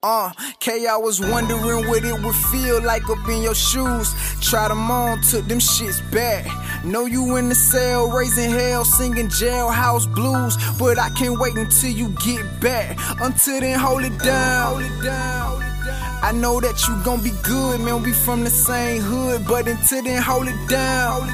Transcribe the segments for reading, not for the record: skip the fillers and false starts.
I was wondering what it would feel like up in your shoes. Tried them on, took them shits back. Know you in the cell, raising hell, singing jailhouse blues. But I can't wait until you get back. Until then, hold it down. I know that you gon' be good, man, we from the same hood. But until then, hold it down.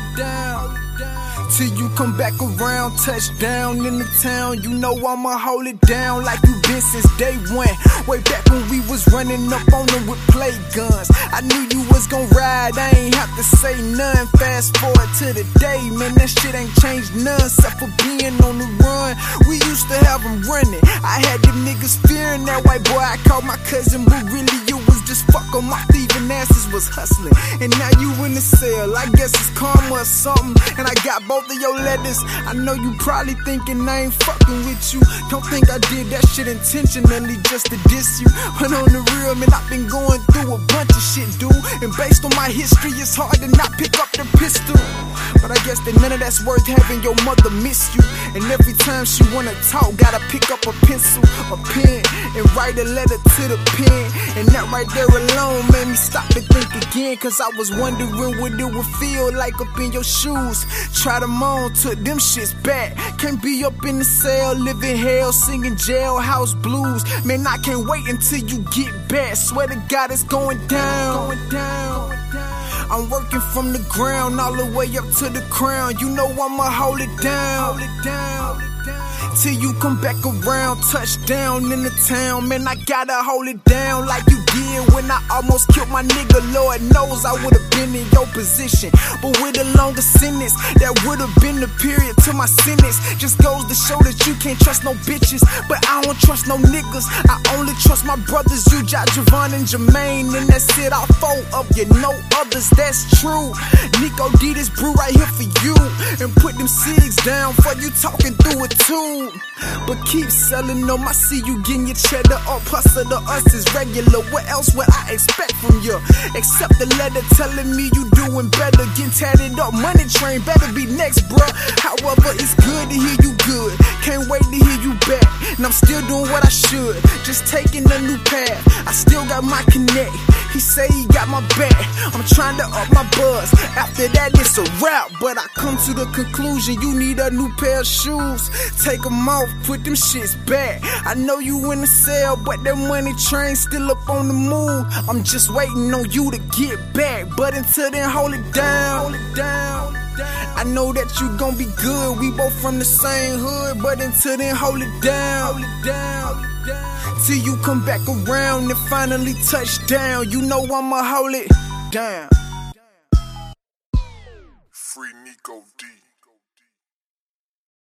Till you come back around, touchdown in the town. You know I'ma hold it down like you been since day one. Way back when we was running up on them with play guns. I knew you was gon' ride, I ain't have to say none. Fast forward to the day, man, that shit ain't changed none. Except for being on the run, we used to have them running. I had them niggas fearing that white boy. I called my cousin, but really it was just fuck 'em. My thieving asses was hustling. And now you in the cell, I guess it's karma or something. And I got both of your letters. I know you probably thinking I ain't fucking with you. Don't think I did that shit intentionally just to diss you. But on the real, man, I've been going through a bunch of shit, dude. And based on my history, it's hard to not pick up the pistol. But I guess that none of that's worth having your mother miss you. And every time she wanna talk, gotta pick up a pencil, a pen, and write a letter to the pen. And that right there alone made me stop and think again. Cause I was wondering what it would feel like up in your shoes. Try them on, took them shits back. Can't be up in the cell, living hell, singing jailhouse blues. Man, I can't wait until you get back. Swear to God, it's going down. I'm working from the ground all the way up to the crown. You know I'ma hold it down. Till you come back around, touchdown in the town. Man, I gotta hold it down like you did when I almost killed my nigga. Lord knows I would've been in your position, but with a longer sentence, that would've been the period to my sentence. Just goes to show that you can't trust no bitches, but I don't trust no niggas. I only trust my brothers, you, Javon and Jermaine, and that's it. All four of you, no others, that's true. Nico D, this brew right here for you, and put them cigs down for you talking through it too. But keep selling them, I see you getting your cheddar up. Hustle to us is regular, what else would I expect from you? Except the letter telling me you doing better. Getting tatted up, money train better be next, bruh. However, it's good to hear you good, can't wait to hear you back. And I'm still doing what I should, just taking a new path. I still got my connect, he say he got my back. I'm trying to up my buzz, after that it's a wrap. But I come to the conclusion you need a new pair of shoes. Take them off, put them shits back. I know you in the cell, but that money train still up on the move. I'm just waiting on you to get back. But until then, hold it down. I know that you gon' be good, we both from the same hood. But until then, hold it down. Till you come back around and finally touch down. You know I'ma hold it down. Free Nico D.